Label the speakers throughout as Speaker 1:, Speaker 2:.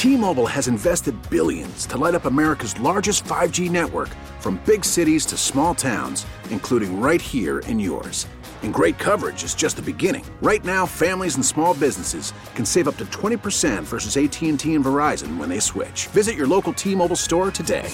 Speaker 1: T-Mobile has invested billions to light up America's largest 5G network, from big cities to small towns, including right here in yours. And great coverage is just the beginning. Right now, families and small businesses can save up to 20% versus AT&T and Verizon when they switch. Visit your local T-Mobile store today.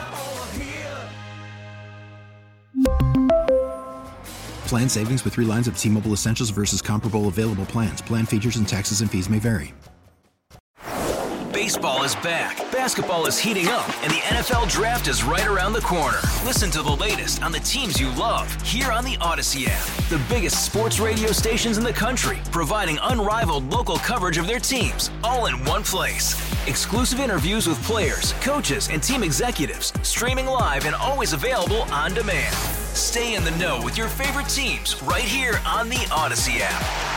Speaker 2: Plan savings with 3 lines of T-Mobile Essentials versus comparable available plans. Plan features and taxes and fees may vary.
Speaker 3: Baseball is back, basketball is heating up, and the NFL Draft is right around the corner. Listen to the latest on the teams you love here on the Odyssey app. The biggest sports radio stations in the country, providing unrivaled local coverage of their teams, all in one place. Exclusive interviews with players, coaches, and team executives, streaming live and always available on demand. Stay in the know with your favorite teams right here on the Odyssey app.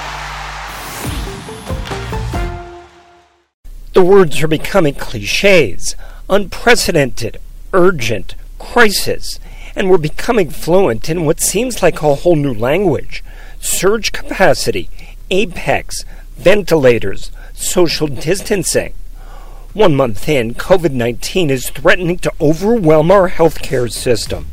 Speaker 4: The words are becoming cliches: unprecedented, urgent, crisis, and we're becoming fluent in what seems like a whole new language. Surge capacity, apex, ventilators, social distancing. 1 month in, COVID-19 is threatening to overwhelm our healthcare system.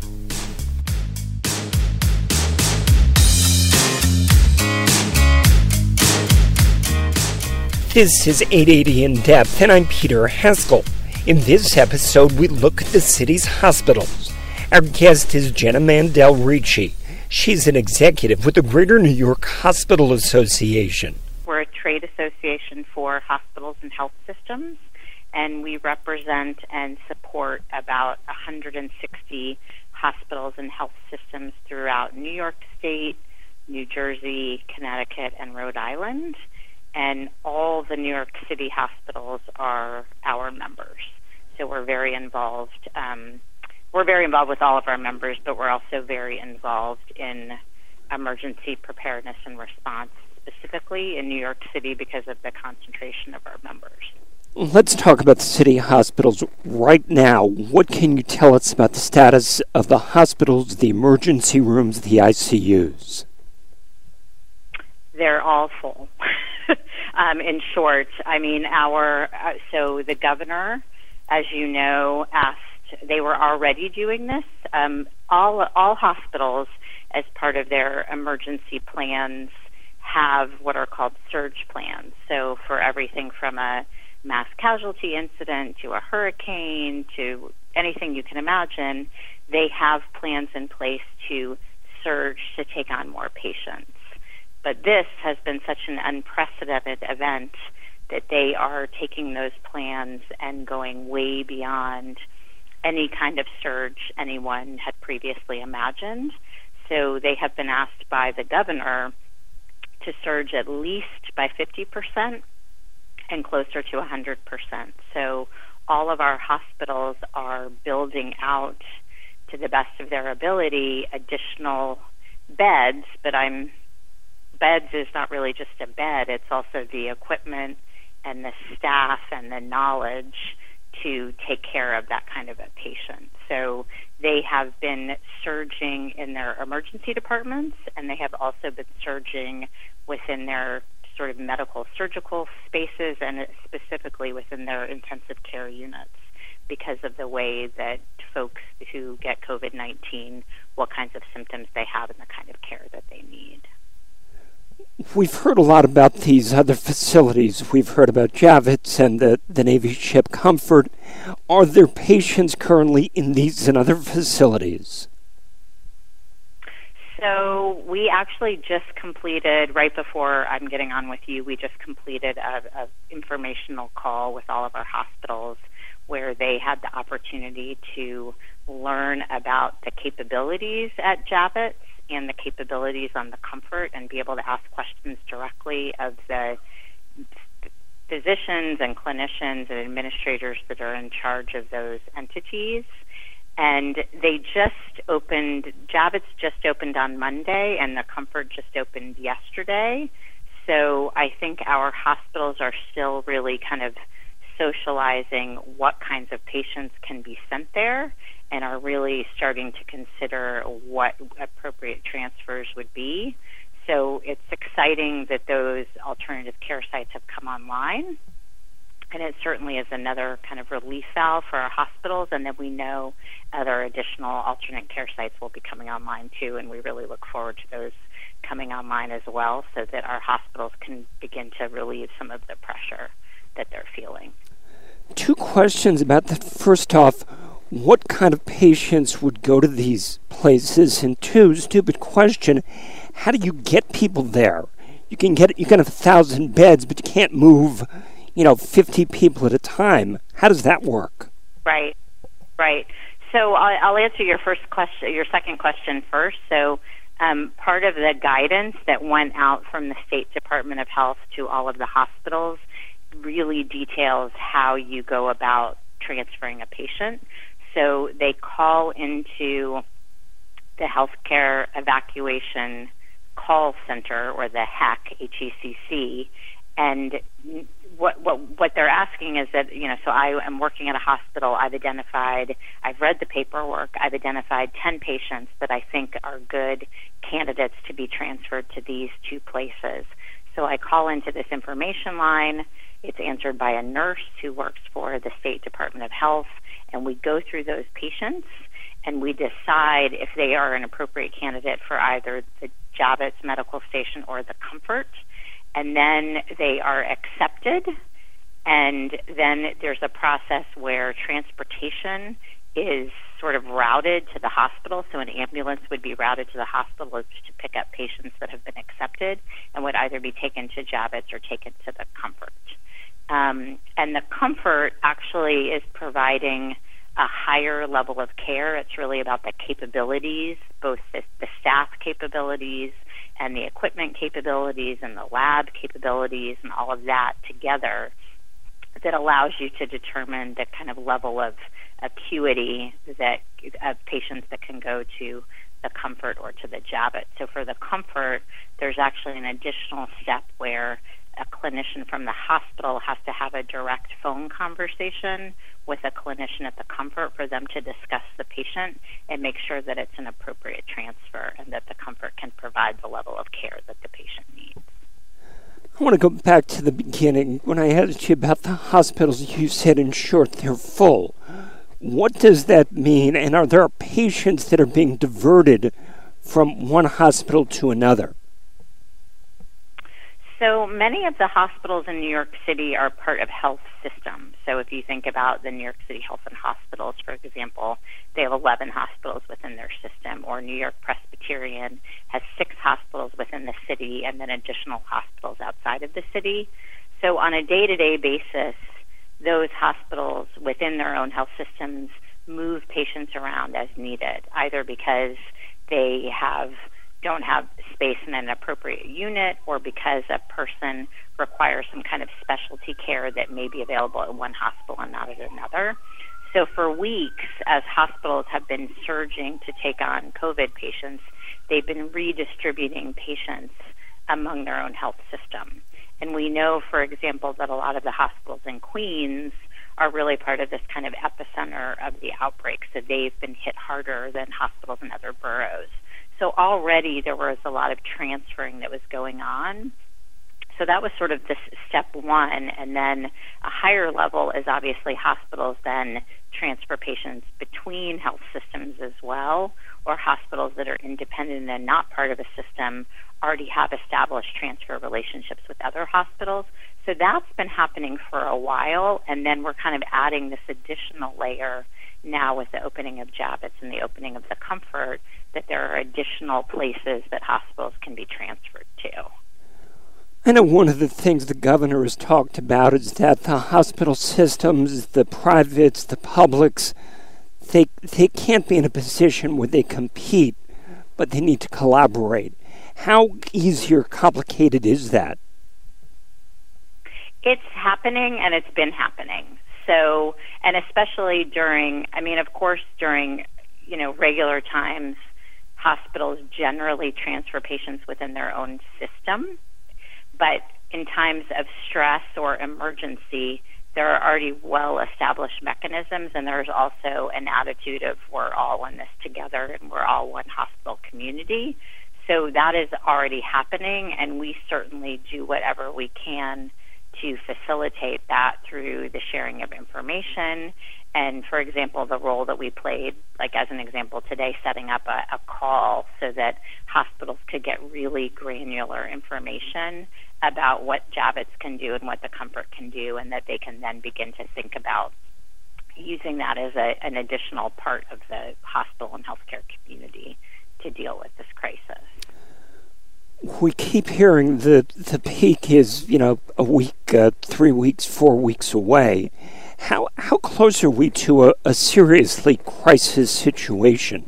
Speaker 4: This is 880 In Depth, and I'm Peter Haskell. In this episode, we look at the city's hospitals. Our guest is Jenna Mandel Ricci. She's an executive with the Greater New York Hospital Association.
Speaker 5: We're a trade association for hospitals and health systems, and we represent and support about 160 hospitals and health systems throughout New York State, New Jersey, Connecticut, and Rhode Island. And all the New York City hospitals are our members. So we're very involved. We're very involved with all of our members, but we're also very involved in emergency preparedness and response, specifically in New York City because of the concentration of our members.
Speaker 4: Let's talk about the city hospitals right now. What can you tell us about the status of the hospitals, the emergency rooms, the ICUs?
Speaker 5: They're all full. In short, I mean, so the governor, as you know, they were already doing this. All hospitals, as part of their emergency plans, have what are called surge plans. So for everything from a mass casualty incident to a hurricane to anything you can imagine, they have plans in place to surge to take on more patients. But this has been such an unprecedented event that they are taking those plans and going way beyond any kind of surge anyone had previously imagined. So they have been asked by the governor to surge at least by 50% and closer to 100%. So all of our hospitals are building out, to the best of their ability, additional beds, but beds is not really just a bed, it's also the equipment and the staff and the knowledge to take care of that kind of a patient. So they have been surging in their emergency departments, and they have also been surging within their sort of medical surgical spaces and specifically within their intensive care units because of the way that folks who get COVID-19, what kinds of symptoms they have and the kind of care that they need.
Speaker 4: We've heard a lot about these other facilities. We've heard about Javits and the Navy ship Comfort. Are there patients currently in these and other facilities?
Speaker 5: So we actually just completed, right before I'm getting on with you, we just completed a informational call with all of our hospitals where they had the opportunity to learn about the capabilities at Javits and the capabilities on the Comfort and be able to ask questions directly of the physicians and clinicians and administrators that are in charge of those entities. And they just opened, Javits just opened on Monday, and the Comfort just opened yesterday. So I think our hospitals are still really kind of socializing what kinds of patients can be sent there and are really starting to consider what appropriate transfers would be. So it's exciting that those alternative care sites have come online. And it certainly is another kind of relief valve for our hospitals, and then we know other additional alternate care sites will be coming online too, and we really look forward to those coming online as well so that our hospitals can begin to relieve some of the pressure that they're feeling.
Speaker 4: Two questions about that. First off, what kind of patients would go to these places? And two, stupid question, how do you get people there? You can have 1,000 beds, but you can't move 50 people at a time. How does that work?
Speaker 5: Right. So I'll answer your second question first. So part of the guidance that went out from the State Department of Health to all of the hospitals really details how you go about transferring a patient. So they call into the Healthcare Evacuation Call Center, or the HEC, HECC, and what they're asking is that, so I am working at a hospital, I've read the paperwork, I've identified 10 patients that I think are good candidates to be transferred to these two places. So I call into this information line, it's answered by a nurse who works for the State Department of Health, and we go through those patients, and we decide if they are an appropriate candidate for either the Javits Medical Station or the Comfort. And then they are accepted, and then there's a process where transportation is sort of routed to the hospital. So an ambulance would be routed to the hospital to pick up patients that have been accepted and would either be taken to Javits or taken to the Comfort. And the Comfort actually is providing a higher level of care. It's really about the capabilities, both the staff capabilities and the equipment capabilities and the lab capabilities and all of that together, that allows you to determine the kind of level of acuity of patients that can go to the Comfort or to the Javits. So for the Comfort, there's actually an additional step where a clinician from the hospital has to have a direct phone conversation with a clinician at the Comfort for them to discuss the patient and make sure that it's an appropriate transfer and that the Comfort can provide the level of care that the patient needs.
Speaker 4: I want to go back to the beginning. When I asked you about the hospitals, you said, in short, they're full. What does that mean? And are there patients that are being diverted from one hospital to another?
Speaker 5: So many of the hospitals in New York City are part of health systems. So if you think about the New York City Health and Hospitals, for example, they have 11 hospitals within their system, or New York Presbyterian has 6 hospitals within the city and then additional hospitals outside of the city. So on a day-to-day basis, those hospitals within their own health systems move patients around as needed, either because they don't have space in an appropriate unit, or because a person requires some kind of specialty care that may be available at one hospital and not at another. So for weeks, as hospitals have been surging to take on COVID patients, they've been redistributing patients among their own health system. And we know, for example, that a lot of the hospitals in Queens are really part of this kind of epicenter of the outbreak, so they've been hit harder than hospitals in other boroughs. So already there was a lot of transferring that was going on. So that was sort of this step one. And then a higher level is obviously hospitals then transfer patients between health systems as well, or hospitals that are independent and not part of a system already have established transfer relationships with other hospitals. So that's been happening for a while, and then we're kind of adding this additional layer now with the opening of Javits and the opening of the Comfort, that there are additional places that hospitals can be transferred to.
Speaker 4: I know one of the things the governor has talked about is that the hospital systems, the privates, the publics, they can't be in a position where they compete, but they need to collaborate. How easy or complicated is that?
Speaker 5: It's happening, and it's been happening. So, and especially during regular times, hospitals generally transfer patients within their own system. But in times of stress or emergency, there are already well-established mechanisms, and there's also an attitude of we're all in this together and we're all one hospital community. So that is already happening, and we certainly do whatever we can to facilitate that through the sharing of information. And, for example, the role that we played, like as an example today, setting up a call so that hospitals could get really granular information about what Javits can do and what the Comfort can do, and that they can then begin to think about using that as an additional part of the hospital and healthcare community to deal with this crisis.
Speaker 4: We keep hearing that the peak is, a week, 3 weeks, 4 weeks away. How close are we to a seriously crisis situation?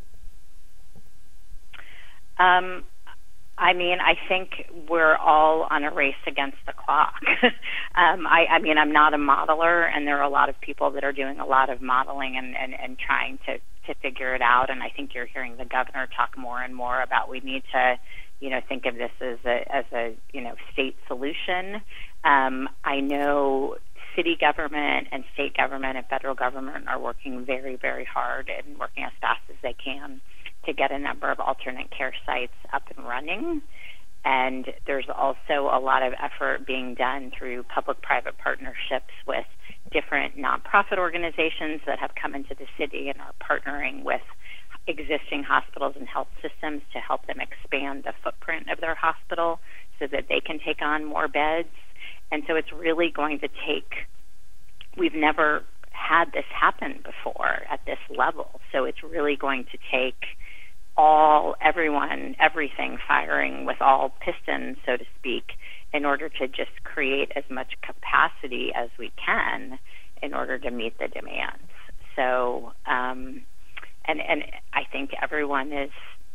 Speaker 5: I think we're all on a race against the clock. I'm not a modeler, and there are a lot of people that are doing a lot of modeling and trying to figure it out. And I think you're hearing the governor talk more and more about we need to, think of this as a state solution. I know city government and state government and federal government are working very, very hard and working as fast as they can to get a number of alternate care sites up and running. And there's also a lot of effort being done through public-private partnerships with different nonprofit organizations that have come into the city and are partnering with existing hospitals and health systems to help them expand the footprint of their hospital so that they can take on more beds. And so it's really going to take, we've never had this happen before at this level, so it's really going to take everything firing with all pistons, so to speak, in order to just create as much capacity as we can in order to meet the demands. So, and I think everyone is,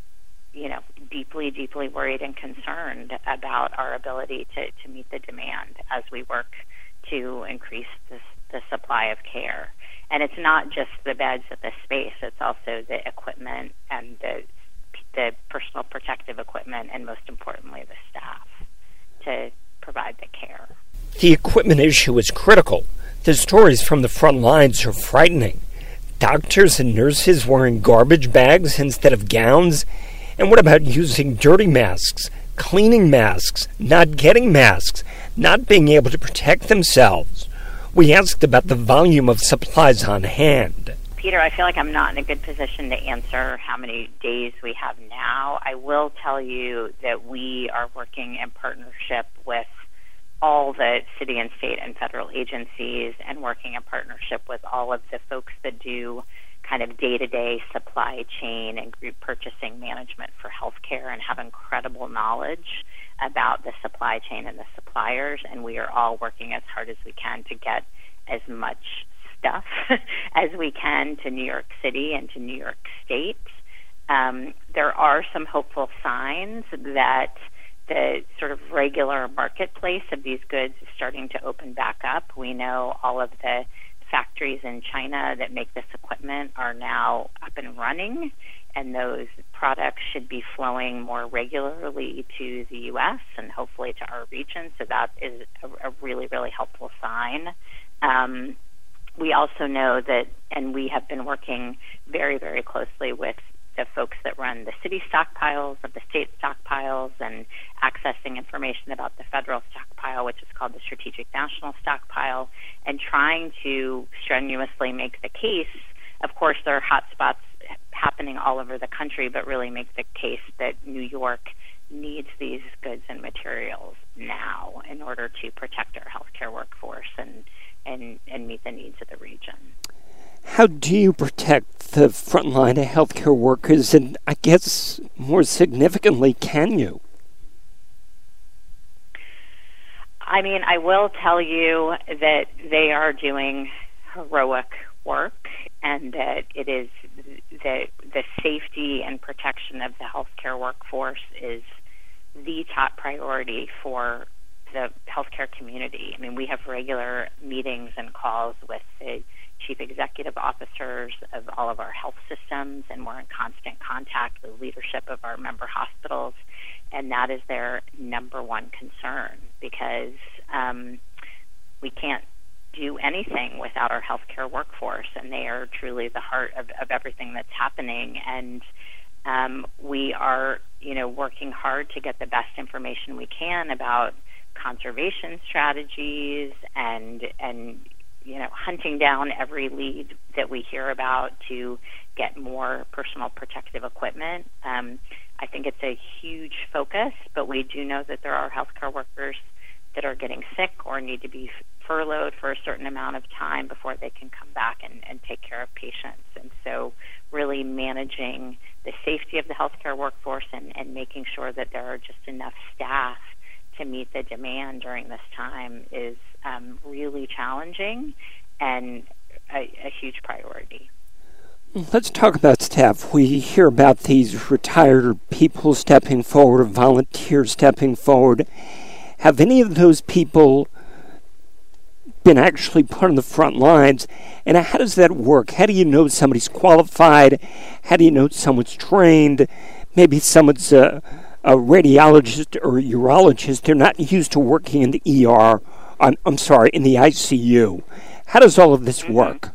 Speaker 5: deeply, deeply worried and concerned about our ability to meet the demand as we work to increase the supply of care. And it's not just the beds at the space, it's also the equipment and the personal protective equipment, and most importantly, the staff to provide the care.
Speaker 4: The equipment issue is critical. The stories from the front lines are frightening. Doctors and nurses wearing garbage bags instead of gowns. And what about using dirty masks, cleaning masks, not getting masks, not being able to protect themselves? We asked about the volume of supplies on hand.
Speaker 5: Peter, I feel like I'm not in a good position to answer how many days we have now. I will tell you that we are working in partnership with all the city and state and federal agencies and working in partnership with all of the folks that do kind of day-to-day supply chain and group purchasing management for healthcare and have incredible knowledge about the supply chain and the suppliers, and we are all working as hard as we can to get as much stuff as we can to New York City and to New York State. There are some hopeful signs that the sort of regular marketplace of these goods is starting to open back up. We know all of the factories in China that make this equipment are now up and running, and those products should be flowing more regularly to the U.S. and hopefully to our region, so that is a really, really helpful sign. We also know that, and we have been working very, very closely with the folks that run the city stockpiles, of the state stockpiles, and accessing information about the federal stockpile, which is called the Strategic National Stockpile, and trying to strenuously make the case. Of course, there are hot spots happening all over the country, but really make the case that New York needs these goods and materials now in order to protect our healthcare workforce and meet the needs of the region.
Speaker 4: How do you protect the front line of healthcare workers, and I guess more significantly, can you?
Speaker 5: I will tell you that they are doing heroic work, and that it is the safety and protection of the healthcare workforce is the top priority for the healthcare community. We have regular meetings and calls with the chief executive officers of all of our health systems, and we're in constant contact with leadership of our member hospitals, and that is their number one concern, because we can't do anything without our healthcare workforce, and they are truly the heart of everything that's happening. And we are, working hard to get the best information we can about conservation strategies and hunting down every lead that we hear about to get more personal protective equipment. I think it's a huge focus, but we do know that there are healthcare workers that are getting sick or need to be furloughed for a certain amount of time before they can come back and take care of patients. And so really managing the safety of the healthcare workforce and making sure that there are just enough staff to meet the demand during this time is really challenging and a huge priority.
Speaker 4: Let's talk about staff. We hear about these retired people stepping forward, volunteers stepping forward. Have any of those people been actually put on the front lines? And how does that work? How do you know somebody's qualified? How do you know someone's trained? Maybe someone's a radiologist or a urologist. They're not used to working in the ER. In the ICU. How does all of this work?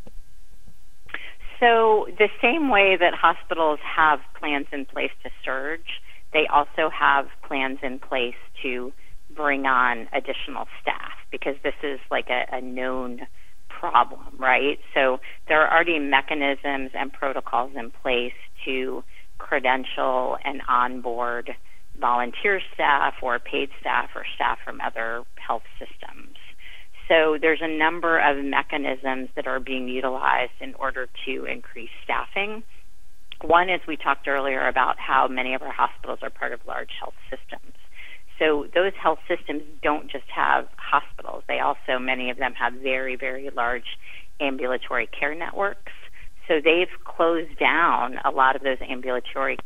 Speaker 5: So the same way that hospitals have plans in place to surge, they also have plans in place to bring on additional staff because this is like a known problem, right? So there are already mechanisms and protocols in place to credential and onboard volunteer staff or paid staff or staff from other health systems. So there's a number of mechanisms that are being utilized in order to increase staffing. One is we talked earlier about how many of our hospitals are part of large health systems. So those health systems don't just have hospitals. They also, many of them have very, very large ambulatory care networks. So they've closed down a lot of those ambulatory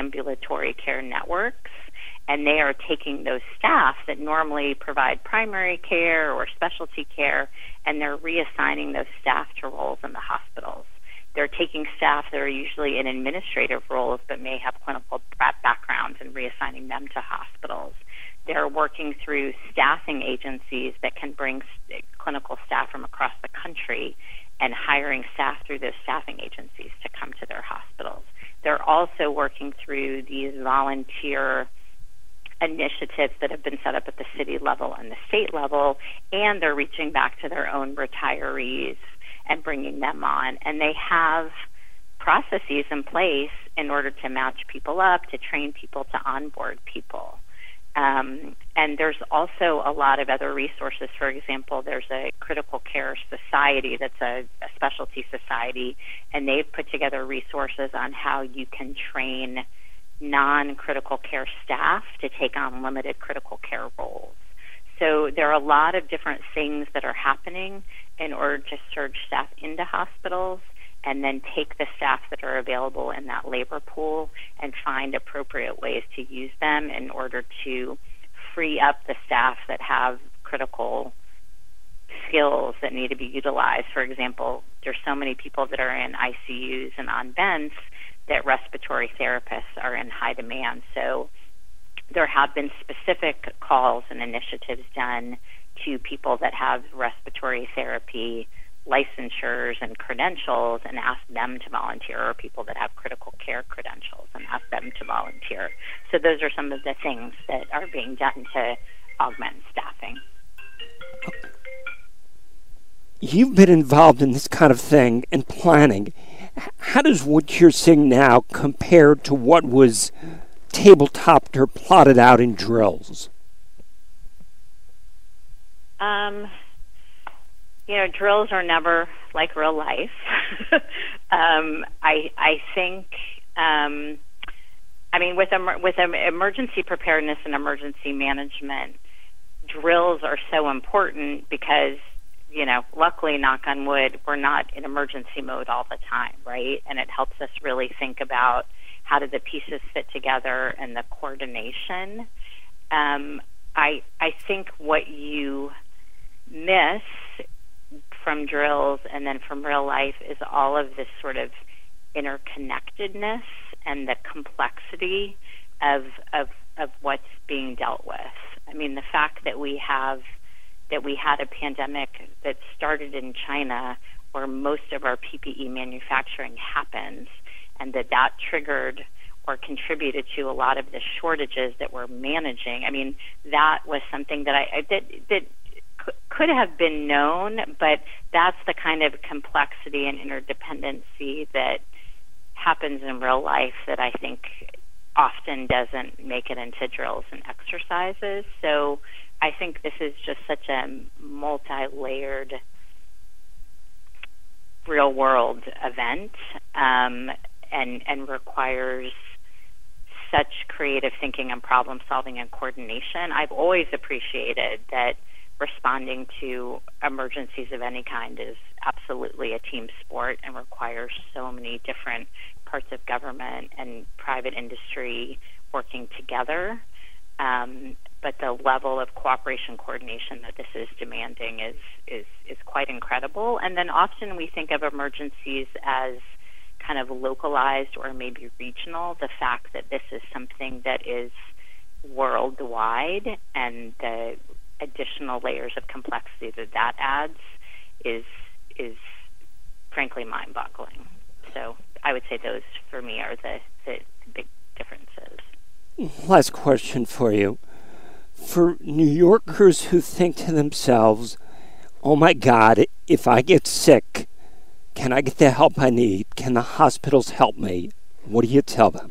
Speaker 5: care networks, and they are taking those staff that normally provide primary care or specialty care, and they're reassigning those staff to roles in the hospitals. They're taking staff that are usually in administrative roles but may have clinical backgrounds and reassigning them to hospitals. They're working through staffing agencies that can bring clinical staff from across the country and hiring staff through those staffing agencies to come to their hospitals. They're also working through these volunteer initiatives that have been set up at the city level and the state level, and they're reaching back to their own retirees and bringing them on. And they have processes in place in order to match people up, to train people, to onboard people. And there's also a lot of other resources. For example, there's a critical care society that's a specialty society, and they've put together resources on how you can train non-critical care staff to take on limited critical care roles. So there are a lot of different things that are happening in order to surge staff into hospitals and then take the staff that are available in that labor pool and find appropriate ways to use them in order to free up the staff that have critical skills that need to be utilized. For example, there's so many people that are in ICUs and on vents that respiratory therapists are in high demand. So there have been specific calls and initiatives done to people that have respiratory therapy licensures and credentials and ask them to volunteer, or people that have critical care credentials and ask them to volunteer. So those are some of the things that are being done to augment staffing.
Speaker 4: You've been involved in this kind of thing and planning. How does what you're seeing now compare to what was tabletopped or plotted out in drills?
Speaker 5: Drills are never like real life. I think, with emergency preparedness and emergency management, drills are so important because, luckily, knock on wood, we're not in emergency mode all the time, right? And it helps us really think about how do the pieces fit together and the coordination. I think what you miss from drills and then from real life is all of this sort of interconnectedness and the complexity of what's being dealt with. I mean, the fact that we had a pandemic that started in China, where most of our PPE manufacturing happens, and that triggered or contributed to a lot of the shortages that we're managing. I mean, that was something that that could have been known, but that's the kind of complexity and interdependency that happens in real life that I think often doesn't make it into drills and exercises. So I think this is just such a multi-layered real-world event, and requires such creative thinking and problem-solving and coordination. I've always appreciated that responding to emergencies of any kind is absolutely a team sport and requires so many different parts of government and private industry working together. But the level of cooperation coordination that this is demanding is quite incredible. And then often we think of emergencies as kind of localized or maybe regional. The fact that this is something that is worldwide and the additional layers of complexity that adds is frankly mind-boggling. So I would say those for me are the big differences.
Speaker 4: Last question for you. For New Yorkers who think to themselves, oh my God, if I get sick, can I get the help I need? Can the hospitals help me? What do you tell them?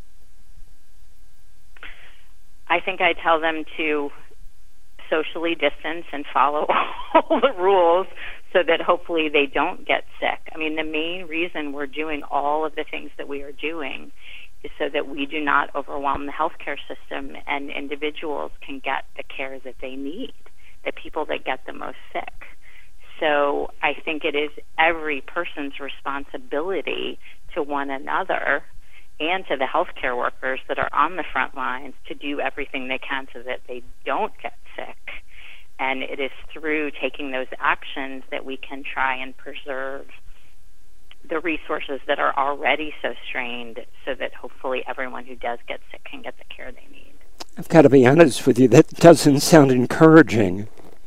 Speaker 5: I think I tell them to socially distance and follow all the rules so that hopefully they don't get sick. I mean, the main reason we're doing all of the things that we are doing is so that we do not overwhelm the healthcare system and individuals can get the care that they need, the people that get the most sick. So I think it is every person's responsibility to one another and to the healthcare workers that are on the front lines to do everything they can so that they don't get sick. And it is through taking those actions that we can try and preserve the resources that are already so strained so that hopefully everyone who does get sick can get the care they need.
Speaker 4: I've got to be honest with you, that doesn't sound encouraging.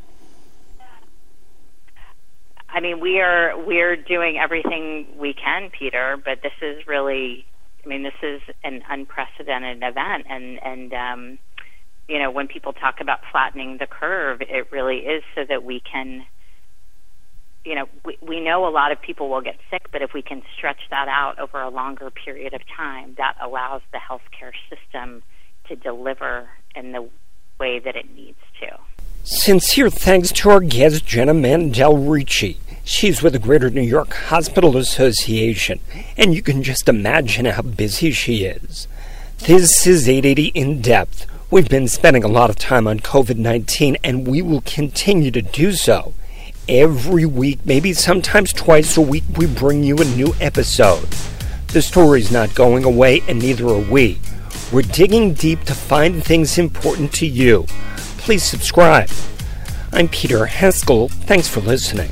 Speaker 5: I mean, we're doing everything we can, Peter, but this is really, this is an unprecedented event, and when people talk about flattening the curve, it really is so that we can, we know a lot of people will get sick, but if we can stretch that out over a longer period of time, that allows the healthcare system to deliver in the way that it needs to.
Speaker 4: Sincere thanks to our guest, Jenna Mandel Ricci. She's with the Greater New York Hospital Association, and you can just imagine how busy she is. This is 880 In Depth. We've been spending a lot of time on COVID-19, and we will continue to do so. Every week, maybe sometimes twice a week, we bring you a new episode. The story's not going away, and neither are we. We're digging deep to find things important to you. Please subscribe. I'm Peter Haskell. Thanks for listening.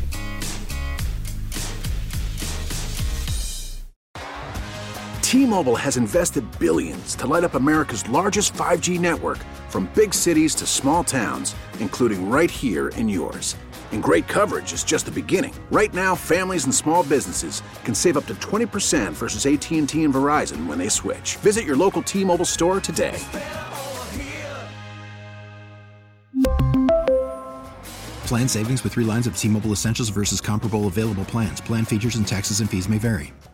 Speaker 1: T-Mobile has invested billions to light up America's largest 5G network, from big cities to small towns, including right here in yours. And great coverage is just the beginning. Right now, families and small businesses can save up to 20% versus AT&T and Verizon when they switch. Visit your local T-Mobile store today.
Speaker 2: Plan savings with 3 lines of T-Mobile Essentials versus comparable available plans. Plan features and taxes and fees may vary.